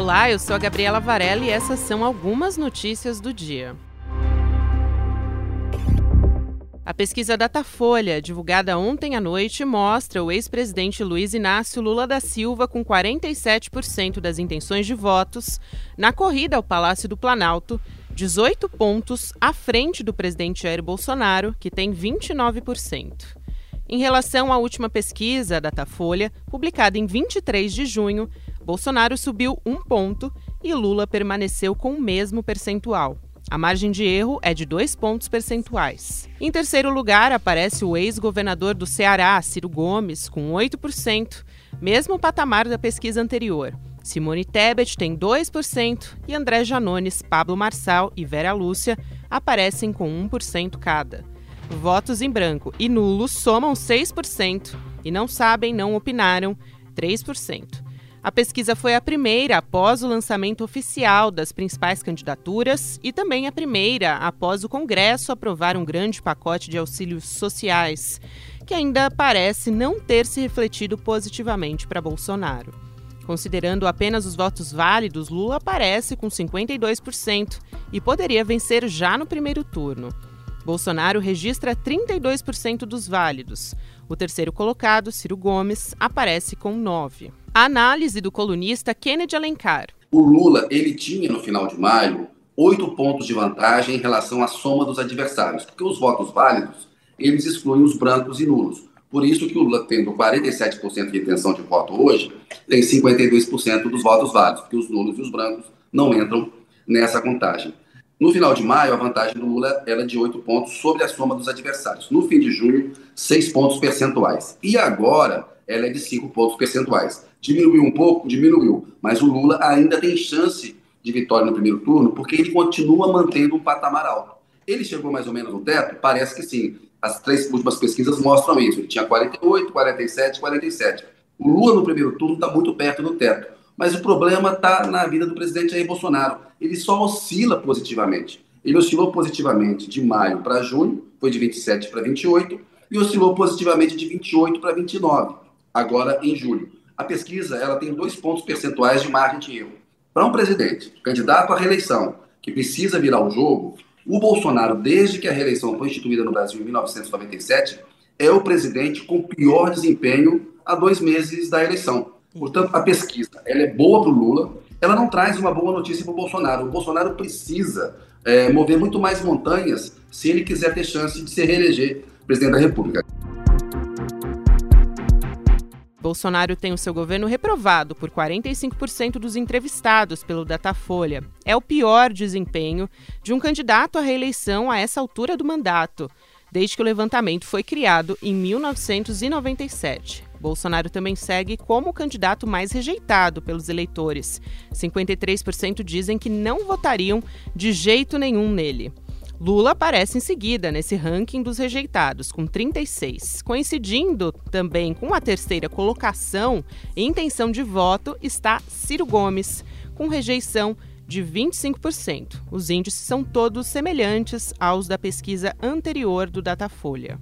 Olá, eu sou a Gabriela Varela e essas são algumas notícias do dia. A pesquisa Datafolha, divulgada ontem à noite, mostra o ex-presidente Luiz Inácio Lula da Silva com 47% das intenções de votos na corrida ao Palácio do Planalto, 18 pontos à frente do presidente Jair Bolsonaro, que tem 29%. Em relação à última pesquisa Datafolha, publicada em 23 de junho, Bolsonaro subiu 1 ponto e Lula permaneceu com o mesmo percentual. A margem de erro é de 2 pontos percentuais. Em terceiro lugar, aparece o ex-governador do Ceará, Ciro Gomes, com 8%, mesmo patamar da pesquisa anterior. Simone Tebet tem 2% e André Janones, Pablo Marçal e Vera Lúcia aparecem com 1% cada. Votos em branco e nulos somam 6% e não sabem, não opinaram, 3%. A pesquisa foi a primeira após o lançamento oficial das principais candidaturas e também a primeira após o Congresso aprovar um grande pacote de auxílios sociais, que ainda parece não ter se refletido positivamente para Bolsonaro. Considerando apenas os votos válidos, Lula aparece com 52% e poderia vencer já no primeiro turno. Bolsonaro registra 32% dos válidos. O terceiro colocado, Ciro Gomes, aparece com 9%. A análise do colunista Kennedy Alencar. O Lula, ele tinha no final de maio 8 pontos de vantagem em relação à soma dos adversários, porque os votos válidos, eles excluem os brancos e nulos. Por isso que o Lula, tendo 47% de intenção de voto hoje, tem 52% dos votos válidos, porque os nulos e os brancos não entram nessa contagem. No final de maio, a vantagem do Lula era de 8 pontos sobre a soma dos adversários. No fim de junho, 6 pontos percentuais. E agora, ela é de 5 pontos percentuais. Diminuiu um pouco? Diminuiu. Mas o Lula ainda tem chance de vitória no primeiro turno, porque ele continua mantendo um patamar alto. Ele chegou mais ou menos no teto? Parece que sim. As 3 últimas pesquisas mostram isso. Ele tinha 48, 47, 47. O Lula no primeiro turno está muito perto do teto. Mas o problema está na vida do presidente Jair Bolsonaro. Ele só oscila positivamente. Ele oscilou positivamente de maio para junho, foi de 27 para 28, e oscilou positivamente de 28 para 29, agora em julho. A pesquisa ela tem 2 pontos percentuais de margem de erro. Para um presidente, candidato à reeleição, que precisa virar o jogo, o Bolsonaro, desde que a reeleição foi instituída no Brasil em 1997, é o presidente com pior desempenho há 2 meses da eleição. Portanto, a pesquisa ela é boa para o Lula, ela não traz uma boa notícia para o Bolsonaro. O Bolsonaro precisa mover muito mais montanhas se ele quiser ter chance de se reeleger presidente da República. Bolsonaro tem o seu governo reprovado por 45% dos entrevistados pelo Datafolha. É o pior desempenho de um candidato à reeleição a essa altura do mandato, desde que o levantamento foi criado em 1997. Bolsonaro também segue como o candidato mais rejeitado pelos eleitores. 53% dizem que não votariam de jeito nenhum nele. Lula aparece em seguida nesse ranking dos rejeitados, com 36%. Coincidindo também com a terceira colocação e intenção de voto está Ciro Gomes, com rejeição de 25%. Os índices são todos semelhantes aos da pesquisa anterior do Datafolha.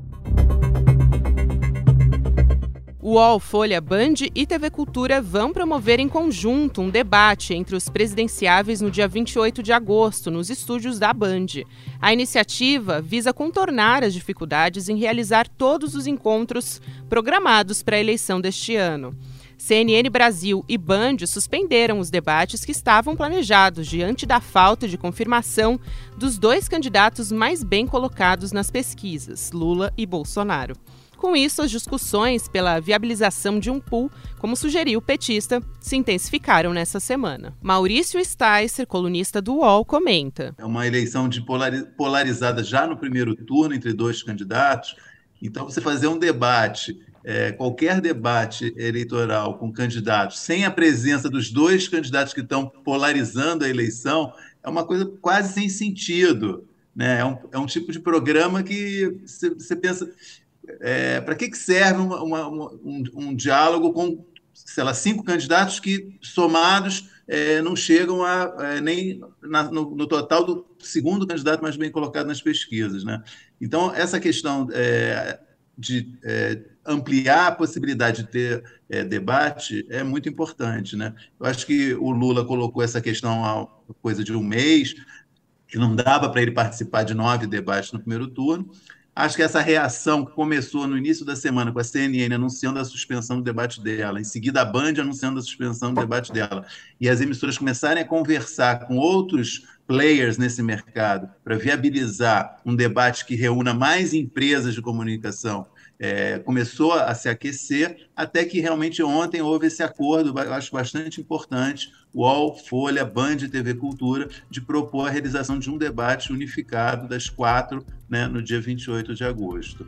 O UOL, Folha, Band e TV Cultura vão promover em conjunto um debate entre os presidenciáveis no dia 28 de agosto, nos estúdios da Band. A iniciativa visa contornar as dificuldades em realizar todos os encontros programados para a eleição deste ano. CNN Brasil e Band suspenderam os debates que estavam planejados diante da falta de confirmação dos 2 candidatos mais bem colocados nas pesquisas, Lula e Bolsonaro. Com isso, as discussões pela viabilização de um pool, como sugeriu o petista, se intensificaram nessa semana. Maurício Sticer, colunista do UOL, comenta. É uma eleição polarizada já no primeiro turno entre 2 candidatos. Então, você fazer um debate, qualquer debate eleitoral com candidatos, sem a presença dos 2 candidatos que estão polarizando a eleição, é uma coisa quase sem sentido, né? É um tipo de programa que você pensa... para que serve um diálogo com, sei lá, 5 candidatos que, somados, não chegam nem no total do segundo candidato mais bem colocado nas pesquisas, né? Então, essa questão de ampliar a possibilidade de ter debate é muito importante, né? Eu acho que o Lula colocou essa questão há coisa de um mês, que não dava para ele participar de 9 debates no primeiro turno. Acho que essa reação que começou no início da semana com a CNN anunciando a suspensão do debate dela, em seguida a Band anunciando a suspensão do debate dela, e as emissoras começarem a conversar com outros players nesse mercado para viabilizar um debate que reúna mais empresas de comunicação, começou a se aquecer, até que realmente ontem houve esse acordo, eu acho bastante importante, UOL, Folha, Band e TV Cultura, de propor a realização de um debate unificado das 4, né, no dia 28 de agosto.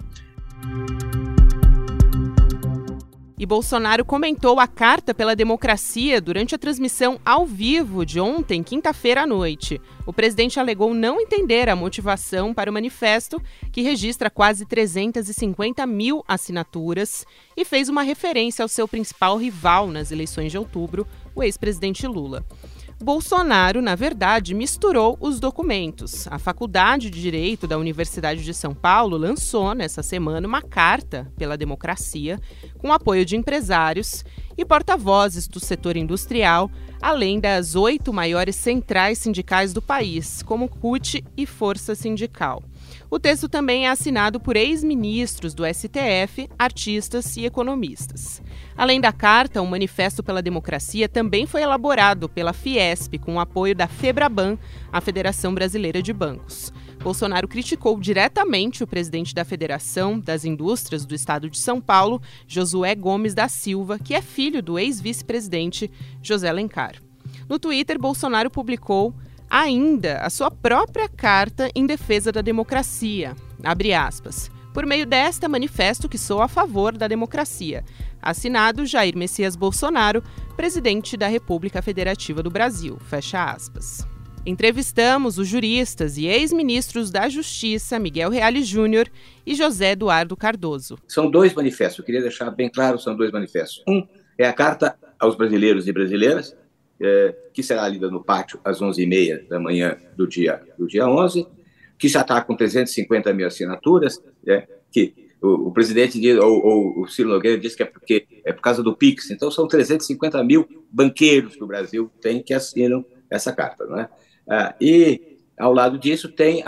E Bolsonaro comentou a Carta pela Democracia durante a transmissão ao vivo de ontem, quinta-feira à noite. O presidente alegou não entender a motivação para o manifesto, que registra quase 350 mil assinaturas, e fez uma referência ao seu principal rival nas eleições de outubro, o ex-presidente Lula. Bolsonaro, na verdade, misturou os documentos. A Faculdade de Direito da Universidade de São Paulo lançou, nessa semana, uma carta pela democracia, com apoio de empresários e porta-vozes do setor industrial, além das 8 maiores centrais sindicais do país, como CUT e Força Sindical. O texto também é assinado por ex-ministros do STF, artistas e economistas. Além da carta, o Manifesto pela Democracia também foi elaborado pela Fiesp, com o apoio da FEBRABAN, a Federação Brasileira de Bancos. Bolsonaro criticou diretamente o presidente da Federação das Indústrias do Estado de São Paulo, Josué Gomes da Silva, que é filho do ex-vice-presidente José Alencar. No Twitter, Bolsonaro publicou ainda a sua própria carta em defesa da democracia, abre aspas, por meio desta manifesto que sou a favor da democracia. Assinado Jair Messias Bolsonaro, presidente da República Federativa do Brasil, fecha aspas. Entrevistamos os juristas e ex-ministros da Justiça, Miguel Reale Júnior e José Eduardo Cardoso. São 2 manifestos, eu queria deixar bem claro, são 2 manifestos. Um é a Carta aos Brasileiros e Brasileiras, que será lida no pátio às 11h30 da manhã do dia 11, que já está com 350 mil assinaturas, que o presidente diz, ou o Ciro Nogueira diz que é por causa do PIX, então são 350 mil banqueiros que o Brasil tem que assinam essa carta, não é? E ao lado disso tem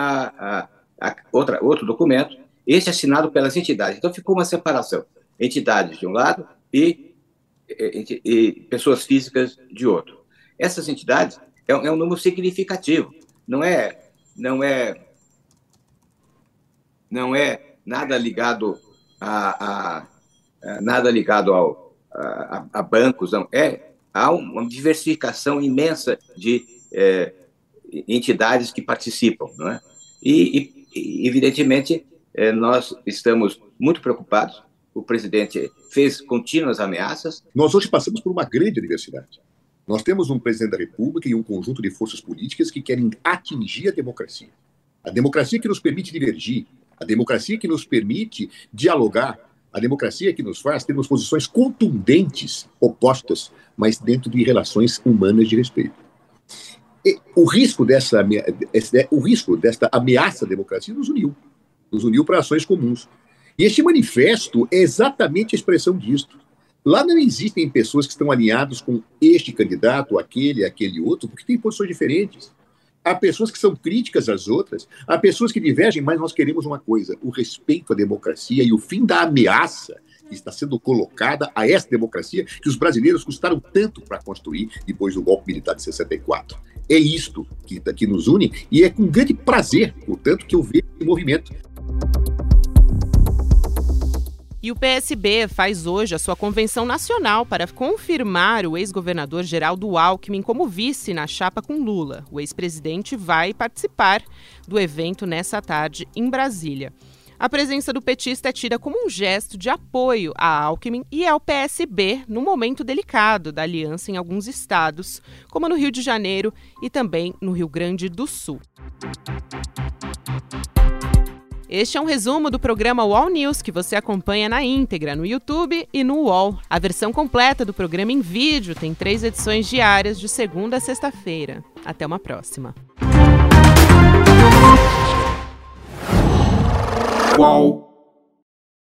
outro documento, esse assinado pelas entidades. Então ficou uma separação, entidades de um lado e pessoas físicas de outro. Essas entidades é um número significativo, não é nada ligado a bancos, não. Há uma diversificação imensa de entidades que participam, não é? E evidentemente, nós estamos muito preocupados. O presidente fez contínuas ameaças. Nós hoje passamos por uma grande diversidade. Nós temos um presidente da República e um conjunto de forças políticas que querem atingir a democracia. A democracia que nos permite divergir, a democracia que nos permite dialogar, a democracia que nos faz termos posições contundentes, opostas, mas dentro de relações humanas de respeito. E o risco desta ameaça à democracia nos uniu para ações comuns. E este manifesto é exatamente a expressão disto. Lá não existem pessoas que estão alinhadas com este candidato, aquele outro, porque tem posições diferentes. Há pessoas que são críticas às outras, há pessoas que divergem, mas nós queremos uma coisa, o respeito à democracia e o fim da ameaça que está sendo colocada a essa democracia que os brasileiros custaram tanto para construir depois do golpe militar de 64. É isto que nos une e é com grande prazer, portanto, que eu vejo esse movimento. E o PSB faz hoje a sua convenção nacional para confirmar o ex-governador Geraldo Alckmin como vice na chapa com Lula. O ex-presidente vai participar do evento nessa tarde em Brasília. A presença do petista é tida como um gesto de apoio a Alckmin e ao PSB no momento delicado da aliança em alguns estados, como no Rio de Janeiro e também no Rio Grande do Sul. Este é um resumo do programa UOL News, que você acompanha na íntegra no YouTube e no UOL. A versão completa do programa em vídeo tem 3 edições diárias de segunda a sexta-feira. Até uma próxima. UOL.